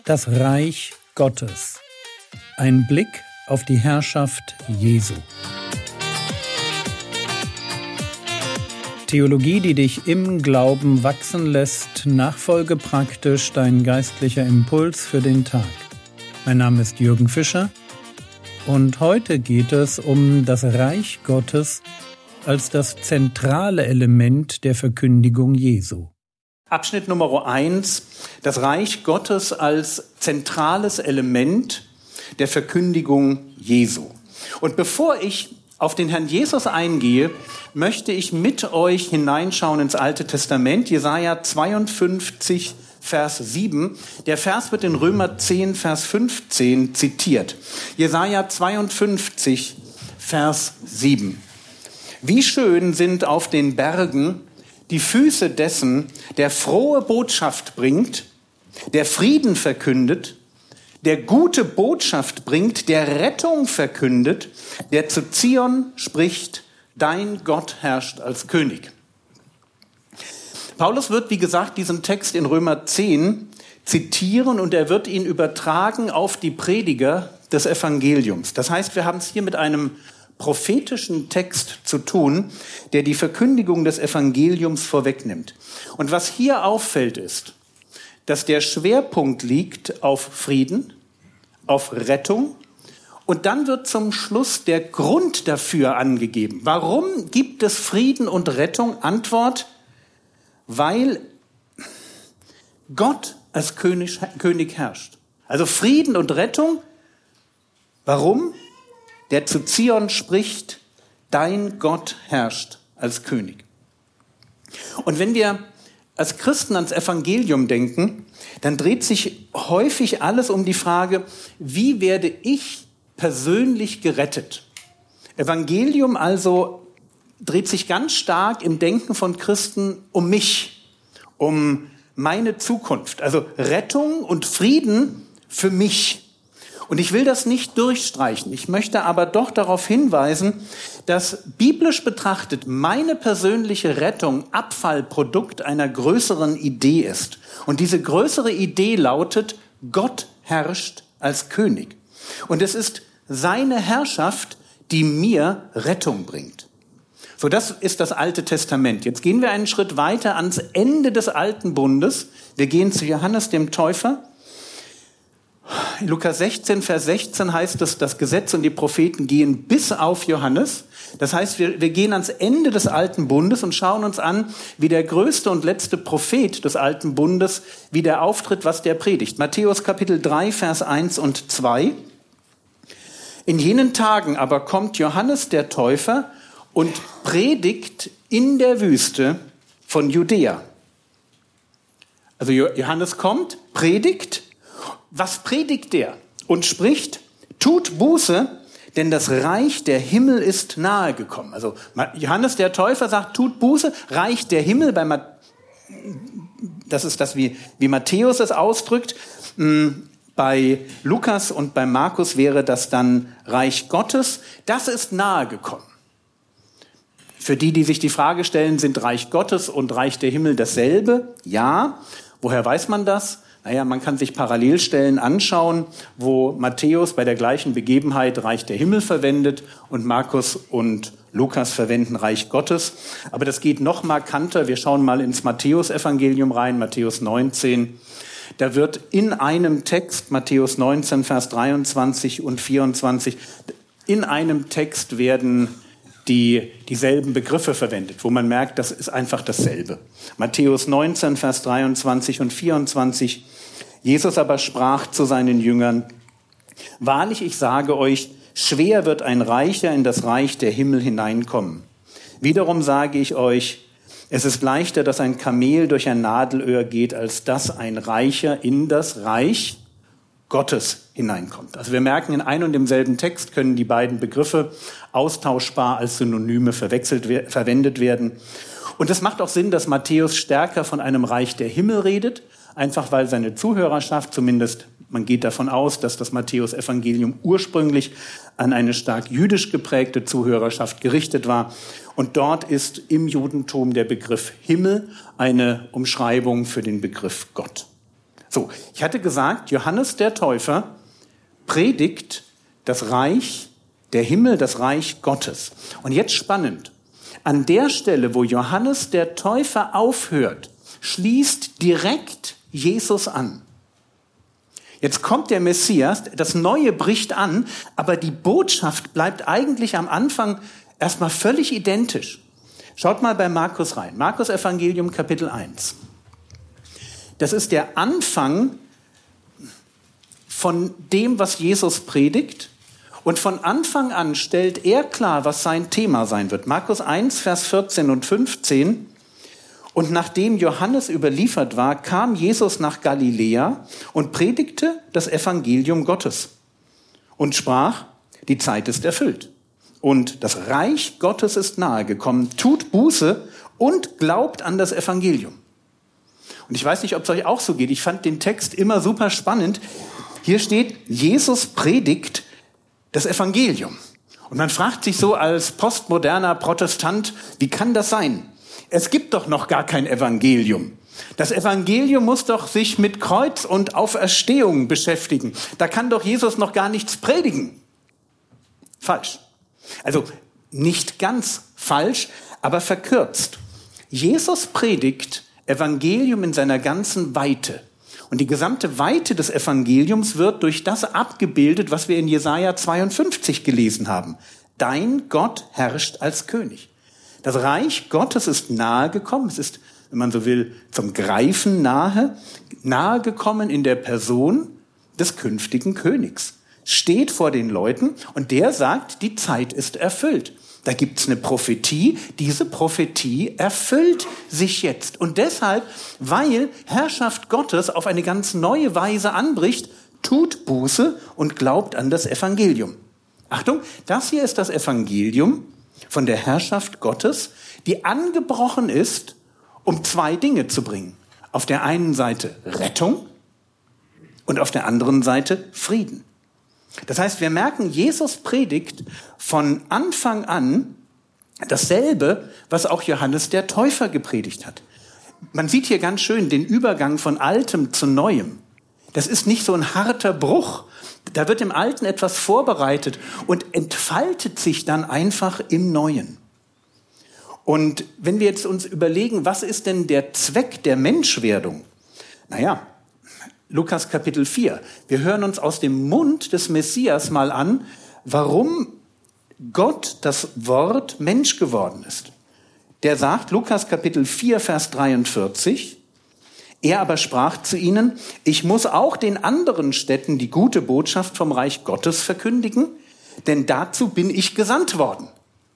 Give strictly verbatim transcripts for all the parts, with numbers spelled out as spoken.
Das Reich Gottes. Ein Blick auf die Herrschaft Jesu. Theologie, die dich im Glauben wachsen lässt, nachfolge praktisch dein geistlicher Impuls für den Tag. Mein Name ist Jürgen Fischer und heute geht es um das Reich Gottes als das zentrale Element der Verkündigung Jesu. Abschnitt Nummer eins, das Reich Gottes als zentrales Element der Verkündigung Jesu. Und bevor ich auf den Herrn Jesus eingehe, möchte ich mit euch hineinschauen ins Alte Testament, Jesaja zweiundfünfzig, Vers sieben. Der Vers wird in Römer zehn, Vers fünfzehn zitiert. Jesaja zweiundfünfzig, Vers sieben. Wie schön sind auf den Bergen die Füße dessen, der frohe Botschaft bringt, der Frieden verkündet, der gute Botschaft bringt, der Rettung verkündet, der zu Zion spricht, dein Gott herrscht als König. Paulus wird, wie gesagt, diesen Text in Römer zehn zitieren und er wird ihn übertragen auf die Prediger des Evangeliums. Das heißt, wir haben es hier mit einem prophetischen Text zu tun, der die Verkündigung des Evangeliums vorwegnimmt. Und was hier auffällt ist, dass der Schwerpunkt liegt auf Frieden, auf Rettung und dann wird zum Schluss der Grund dafür angegeben. Warum gibt es Frieden und Rettung? Antwort, weil Gott als König, König herrscht. Also Frieden und Rettung. Warum? Der zu Zion spricht, dein Gott herrscht als König. Und wenn wir als Christen ans Evangelium denken, dann dreht sich häufig alles um die Frage, wie werde ich persönlich gerettet? Evangelium also dreht sich ganz stark im Denken von Christen um mich, um meine Zukunft. Also Rettung und Frieden für mich. Und ich will das nicht durchstreichen. Ich möchte aber doch darauf hinweisen, dass biblisch betrachtet meine persönliche Rettung Abfallprodukt einer größeren Idee ist. Und diese größere Idee lautet, Gott herrscht als König. Und es ist seine Herrschaft, die mir Rettung bringt. So, das ist das Alte Testament. Jetzt gehen wir einen Schritt weiter ans Ende des Alten Bundes. Wir gehen zu Johannes dem Täufer. In Lukas sechzehn, Vers sechzehn heißt es, das Gesetz und die Propheten gehen bis auf Johannes. Das heißt, wir, wir gehen ans Ende des Alten Bundes und schauen uns an, wie der größte und letzte Prophet des Alten Bundes, wie der auftritt, was der predigt. Matthäus Kapitel drei, Vers eins und zwei. In jenen Tagen aber kommt Johannes der Täufer und predigt in der Wüste von Judäa. Also Johannes kommt, predigt. Was predigt er? Und spricht, tut Buße, denn das Reich der Himmel ist nahe gekommen. Also Johannes der Täufer sagt, tut Buße, Reich der Himmel, bei Ma- das ist das, wie, wie Matthäus es ausdrückt. Bei Lukas und bei Markus wäre das dann Reich Gottes. Das ist nahe gekommen. Für die, die sich die Frage stellen, sind Reich Gottes und Reich der Himmel dasselbe? Ja. Woher weiß man das? Naja, man kann sich Parallelstellen anschauen, wo Matthäus bei der gleichen Begebenheit Reich der Himmel verwendet und Markus und Lukas verwenden Reich Gottes. Aber das geht noch markanter. Wir schauen mal ins Matthäus-Evangelium rein, Matthäus neunzehn. Da wird in einem Text, Matthäus neunzehn, Vers dreiundzwanzig und vierundzwanzig, in einem Text werden die dieselben Begriffe verwendet, wo man merkt, das ist einfach dasselbe. Matthäus neunzehn, Vers dreiundzwanzig und vierundzwanzig. Jesus aber sprach zu seinen Jüngern, wahrlich, ich sage euch, schwer wird ein Reicher in das Reich der Himmel hineinkommen. Wiederum sage ich euch, es ist leichter, dass ein Kamel durch ein Nadelöhr geht, als dass ein Reicher in das Reich Gottes hineinkommt. Also wir merken, in einem und demselben Text können die beiden Begriffe austauschbar als Synonyme verwechselt, verwendet werden. Und es macht auch Sinn, dass Matthäus stärker von einem Reich der Himmel redet, einfach weil seine Zuhörerschaft, zumindest man geht davon aus, dass das Matthäus-Evangelium ursprünglich an eine stark jüdisch geprägte Zuhörerschaft gerichtet war. Und dort ist im Judentum der Begriff Himmel eine Umschreibung für den Begriff Gott. So, ich hatte gesagt, Johannes der Täufer predigt das Reich der Himmel, das Reich Gottes. Und jetzt spannend. An der Stelle, wo Johannes der Täufer aufhört, schließt direkt Jesus an. Jetzt kommt der Messias, das Neue bricht an, aber die Botschaft bleibt eigentlich am Anfang erstmal völlig identisch. Schaut mal bei Markus rein. Markus Evangelium Kapitel eins. Das ist der Anfang von dem, was Jesus predigt. Und von Anfang an stellt er klar, was sein Thema sein wird. Markus eins, Vers vierzehn und fünfzehn. Und nachdem Johannes überliefert war, kam Jesus nach Galiläa und predigte das Evangelium Gottes und sprach, die Zeit ist erfüllt und das Reich Gottes ist nahe gekommen. Tut Buße und glaubt an das Evangelium. Und ich weiß nicht, ob es euch auch so geht. Ich fand den Text immer super spannend. Hier steht, Jesus predigt das Evangelium. Und man fragt sich so als postmoderner Protestant, wie kann das sein? Es gibt doch noch gar kein Evangelium. Das Evangelium muss doch sich mit Kreuz und Auferstehung beschäftigen. Da kann doch Jesus noch gar nichts predigen. Falsch. Also nicht ganz falsch, aber verkürzt. Jesus predigt Evangelium in seiner ganzen Weite. Und die gesamte Weite des Evangeliums wird durch das abgebildet, was wir in Jesaja zweiundfünfzig gelesen haben. Dein Gott herrscht als König. Das Reich Gottes ist nahe gekommen. Es ist, wenn man so will, zum Greifen nahe, nahe gekommen in der Person des künftigen Königs. Steht vor den Leuten und der sagt, die Zeit ist erfüllt. Da gibt's eine Prophetie. Diese Prophetie erfüllt sich jetzt. Und deshalb, weil Herrschaft Gottes auf eine ganz neue Weise anbricht, tut Buße und glaubt an das Evangelium. Achtung, das hier ist das Evangelium von der Herrschaft Gottes, die angebrochen ist, um zwei Dinge zu bringen. Auf der einen Seite Rettung und auf der anderen Seite Frieden. Das heißt, wir merken, Jesus predigt von Anfang an dasselbe, was auch Johannes der Täufer gepredigt hat. Man sieht hier ganz schön den Übergang von Altem zu Neuem. Das ist nicht so ein harter Bruch. Da wird im Alten etwas vorbereitet und entfaltet sich dann einfach im Neuen. Und wenn wir jetzt uns überlegen, was ist denn der Zweck der Menschwerdung? Naja, Lukas Kapitel vier. Wir hören uns aus dem Mund des Messias mal an, warum Gott, das Wort, Mensch geworden ist. Der sagt, Lukas Kapitel vier, Vers dreiundvierzig, er aber sprach zu ihnen, ich muss auch den anderen Städten die gute Botschaft vom Reich Gottes verkündigen, denn dazu bin ich gesandt worden.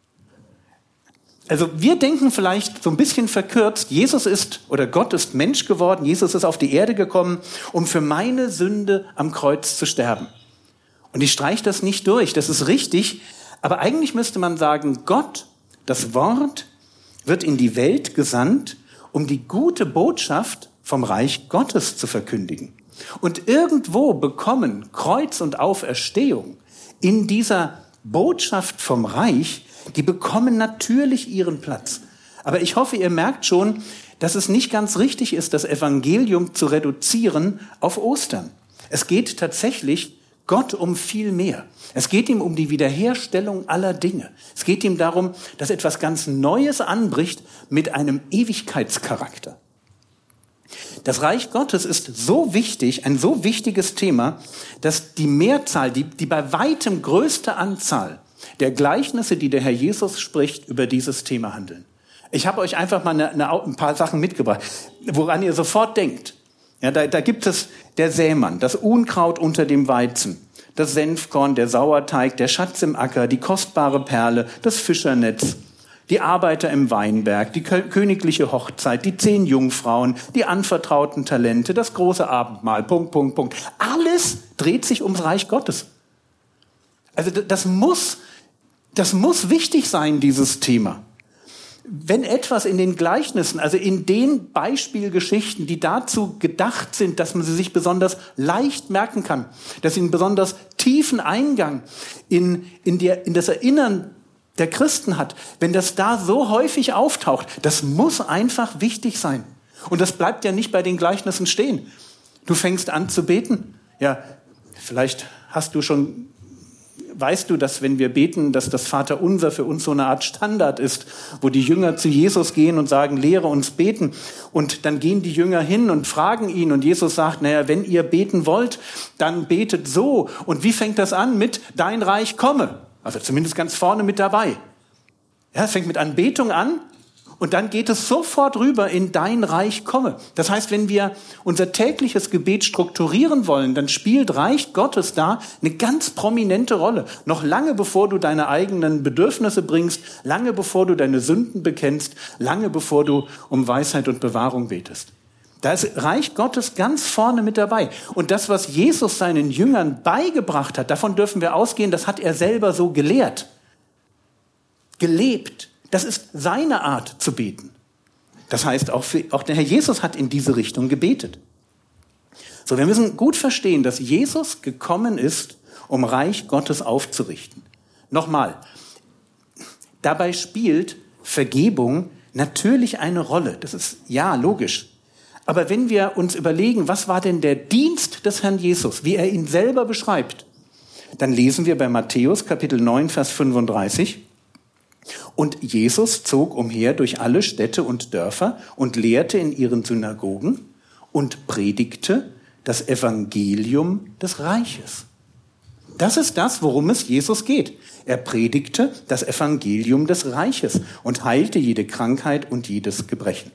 Also wir denken vielleicht so ein bisschen verkürzt, Jesus ist oder Gott ist Mensch geworden, Jesus ist auf die Erde gekommen, um für meine Sünde am Kreuz zu sterben. Und ich streiche das nicht durch, das ist richtig, aber eigentlich müsste man sagen, Gott, das Wort, wird in die Welt gesandt, um die gute Botschaft vom Reich Gottes zu verkündigen. Und irgendwo bekommen Kreuz und Auferstehung in dieser Botschaft vom Reich, die bekommen natürlich ihren Platz. Aber ich hoffe, ihr merkt schon, dass es nicht ganz richtig ist, das Evangelium zu reduzieren auf Ostern. Es geht tatsächlich Gott um viel mehr. Es geht ihm um die Wiederherstellung aller Dinge. Es geht ihm darum, dass etwas ganz Neues anbricht mit einem Ewigkeitscharakter. Das Reich Gottes ist so wichtig, ein so wichtiges Thema, dass die Mehrzahl, die, die bei weitem größte Anzahl der Gleichnisse, die der Herr Jesus spricht, über dieses Thema handeln. Ich habe euch einfach mal eine, eine, ein paar Sachen mitgebracht, woran ihr sofort denkt. Ja, da, da gibt es der Sämann, das Unkraut unter dem Weizen, das Senfkorn, der Sauerteig, der Schatz im Acker, die kostbare Perle, das Fischernetz, die Arbeiter im Weinberg, die königliche Hochzeit, die zehn Jungfrauen, die anvertrauten Talente, das große Abendmahl, Punkt, Punkt, Punkt. Alles dreht sich ums Reich Gottes. Also das muss, das muss wichtig sein, dieses Thema. Wenn etwas in den Gleichnissen, also in den Beispielgeschichten, die dazu gedacht sind, dass man sie sich besonders leicht merken kann, dass sie einen besonders tiefen Eingang in, in, der, in das Erinnern der Christen hat, wenn das da so häufig auftaucht, das muss einfach wichtig sein. Und das bleibt ja nicht bei den Gleichnissen stehen. Du fängst an zu beten. Ja, vielleicht hast du schon, weißt du, dass wenn wir beten, dass das Vaterunser für uns so eine Art Standard ist, wo die Jünger zu Jesus gehen und sagen, lehre uns beten. Und dann gehen die Jünger hin und fragen ihn und Jesus sagt, naja, wenn ihr beten wollt, dann betet so. Und wie fängt das an? Mit dein Reich komme. Also zumindest ganz vorne mit dabei. Ja, es fängt mit Anbetung an. Und dann geht es sofort rüber in dein Reich komme. Das heißt, wenn wir unser tägliches Gebet strukturieren wollen, dann spielt Reich Gottes da eine ganz prominente Rolle. Noch lange bevor du deine eigenen Bedürfnisse bringst, lange bevor du deine Sünden bekennst, lange bevor du um Weisheit und Bewahrung betest. Da ist Reich Gottes ganz vorne mit dabei. Und das, was Jesus seinen Jüngern beigebracht hat, davon dürfen wir ausgehen, das hat er selber so gelehrt, gelebt. Das ist seine Art zu beten. Das heißt, auch, für, auch der Herr Jesus hat in diese Richtung gebetet. So, wir müssen gut verstehen, dass Jesus gekommen ist, um Reich Gottes aufzurichten. Nochmal, dabei spielt Vergebung natürlich eine Rolle. Das ist, ja, logisch. Aber wenn wir uns überlegen, was war denn der Dienst des Herrn Jesus, wie er ihn selber beschreibt, dann lesen wir bei Matthäus Kapitel neun, Vers fünfunddreißig, und Jesus zog umher durch alle Städte und Dörfer und lehrte in ihren Synagogen und predigte das Evangelium des Reiches. Das ist das, worum es Jesus geht. Er predigte das Evangelium des Reiches und heilte jede Krankheit und jedes Gebrechen.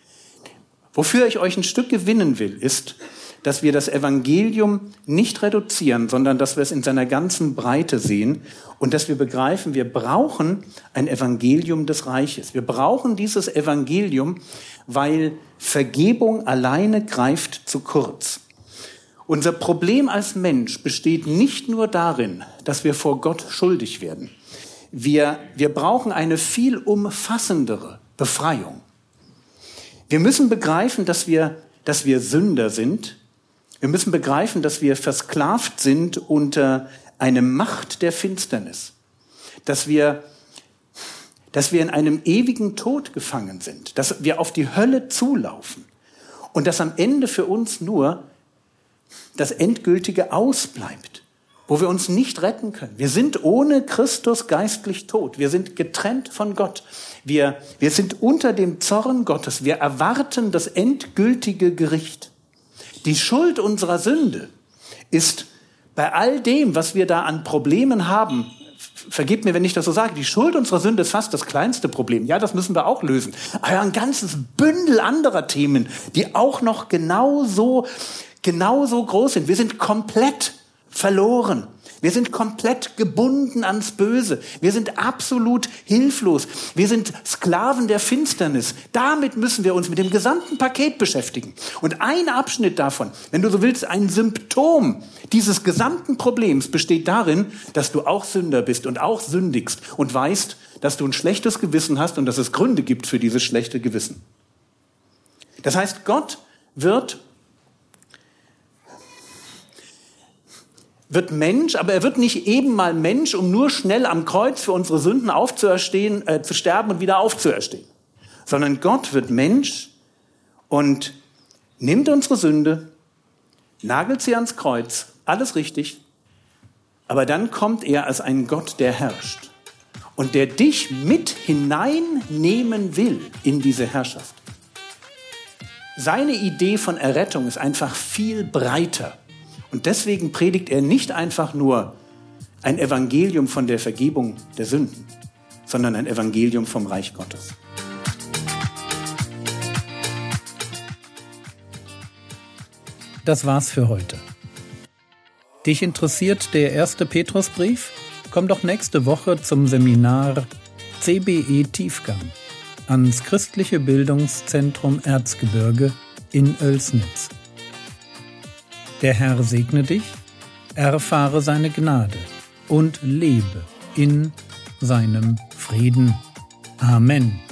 Wofür ich euch ein Stück gewinnen will, ist, dass wir das Evangelium nicht reduzieren, sondern dass wir es in seiner ganzen Breite sehen und dass wir begreifen, wir brauchen ein Evangelium des Reiches. Wir brauchen dieses Evangelium, weil Vergebung alleine greift zu kurz. Unser Problem als Mensch besteht nicht nur darin, dass wir vor Gott schuldig werden. Wir, wir brauchen eine viel umfassendere Befreiung. Wir müssen begreifen, dass wir, dass wir Sünder sind. Wir müssen begreifen, dass wir versklavt sind unter eine Macht der Finsternis. Dass wir, dass wir in einem ewigen Tod gefangen sind. Dass wir auf die Hölle zulaufen. Und dass am Ende für uns nur das Endgültige ausbleibt. Wo wir uns nicht retten können. Wir sind ohne Christus geistlich tot. Wir sind getrennt von Gott. Wir, wir sind unter dem Zorn Gottes. Wir erwarten das endgültige Gericht. Die Schuld unserer Sünde ist bei all dem, was wir da an Problemen haben, vergebt mir, wenn ich das so sage, die Schuld unserer Sünde ist fast das kleinste Problem. Ja, das müssen wir auch lösen. Aber ein ganzes Bündel anderer Themen, die auch noch genauso, genauso groß sind. Wir sind komplett verloren. Wir sind komplett gebunden ans Böse. Wir sind absolut hilflos. Wir sind Sklaven der Finsternis. Damit müssen wir uns mit dem gesamten Paket beschäftigen. Und ein Abschnitt davon, wenn du so willst, ein Symptom dieses gesamten Problems besteht darin, dass du auch Sünder bist und auch sündigst und weißt, dass du ein schlechtes Gewissen hast und dass es Gründe gibt für dieses schlechte Gewissen. Das heißt, Gott wird wird Mensch, aber er wird nicht eben mal Mensch, um nur schnell am Kreuz für unsere Sünden aufzuerstehen, äh, zu sterben und wieder aufzuerstehen. Sondern Gott wird Mensch und nimmt unsere Sünde, nagelt sie ans Kreuz, alles richtig, aber dann kommt er als ein Gott, der herrscht und der dich mit hineinnehmen will in diese Herrschaft. Seine Idee von Errettung ist einfach viel breiter. Und deswegen predigt er nicht einfach nur ein Evangelium von der Vergebung der Sünden, sondern ein Evangelium vom Reich Gottes. Das war's für heute. Dich interessiert der erste Petrusbrief? Komm doch nächste Woche zum Seminar C B E Tiefgang ans Christliche Bildungszentrum Erzgebirge in Oelsnitz. Der Herr segne dich, erfahre seine Gnade und lebe in seinem Frieden. Amen.